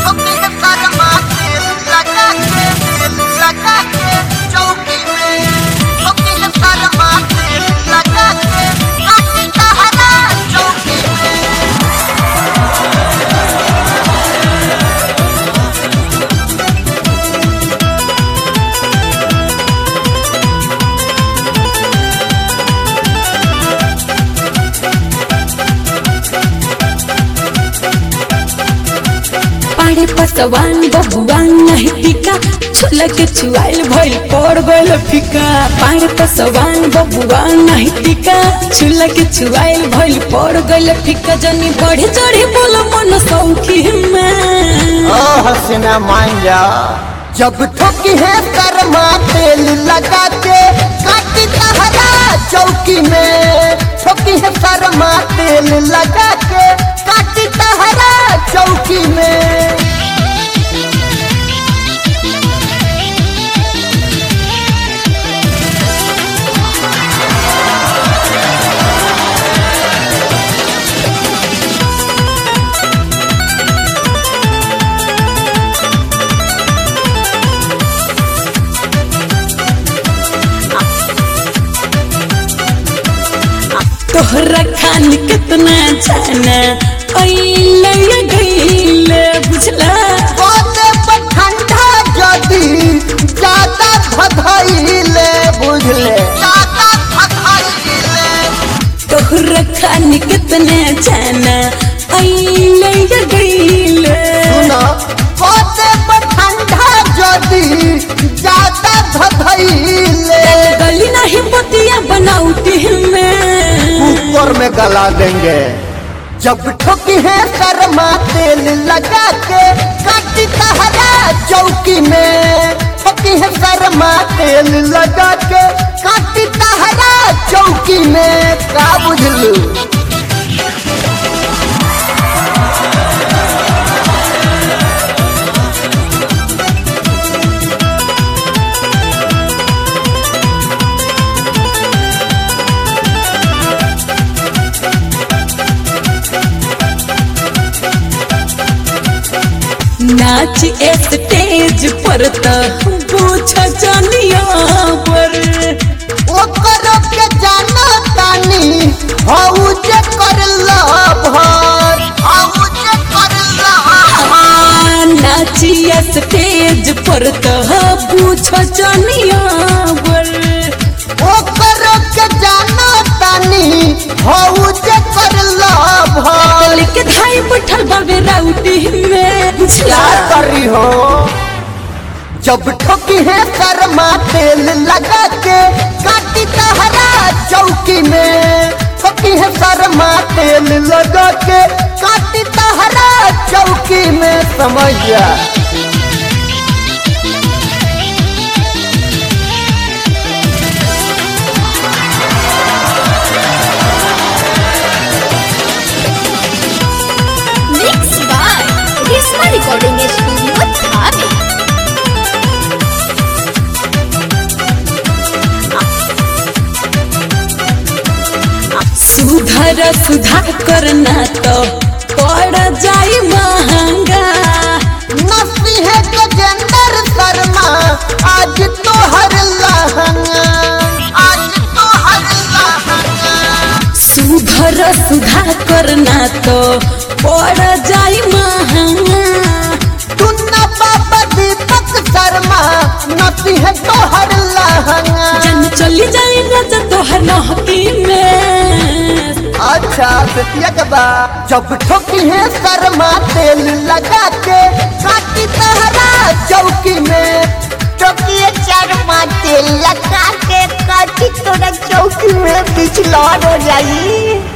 पाड़े पसवान बबुआन नहीं टिका छुला के छुआल भइल पड़ गइल फिका। पाड़े पसवान बबुआन नहीं टिका छुला के छुआल भइल पड़ गइल फिका। जनी बढ़े चढ़े बोलो मन सौखी में ओ हसीना मान जा जब ठोकी है कर्मा तेल लगा के काटी तहरा चौकी में। ठोकी है कर्मा तेल लगा के काटी तहरा चौकी में। तोहरा खान कितना जाना अइले गइले बुझला। बोले पर ठंडा जदी ज्यादा भधइले बुझले ज्यादा भधइले। तोहरा खान कितना जाना अइले गइले। सुना बोले पर ठंडा जदी ज्यादा भधइले। गली नहीं बतिया बनाउती में कुकर में गला देंगे जब ठोकी है कर्मा तेल लगा के काटी तहरा चौकी में। ठोकी है कर्मा तेल लगा के काटी तहरा चौकी में। का बुझलू नाच स्टेज पर पूछ जानिया पर ओकर के जाना तानी हऊ जे करला भर हऊ जे करला भर। नाच स्टेज पर पूछ जानिया पर ओकर के जाना तानी हऊ जे करला भर। के धाई बैठल बाबे राउटी में क्या करी हो जब ठोकी है कर्मा तेल लगा के काटी तहरा चौकी में। ठोकी है कर्मा तेल लगा के काटी तहरा चौकी में। समझ जा रिकॉर्डिंग स्टूडियो थाने। सुधर सुधा करना तो पड़ जाई महंगा। नसी है गजेंद्र शर्मा आज तो हर लहंगा आज तो हर लहंगा। सुधर सुधा करना तो पड़ जाई महंगा। टुन्ना बाबा दीपक शर्मा नसी है तो हर लहंगा। जन चली जाई राजा तोहर नहकी में। अच्छा सतिया के बाद जब ठोकी है कर्मा तेल लगा के काटी तहरा चौकी में। ठोकी है कर्मा तेल लगा के काटी तोरा चौकी में। पिछला हो जाई।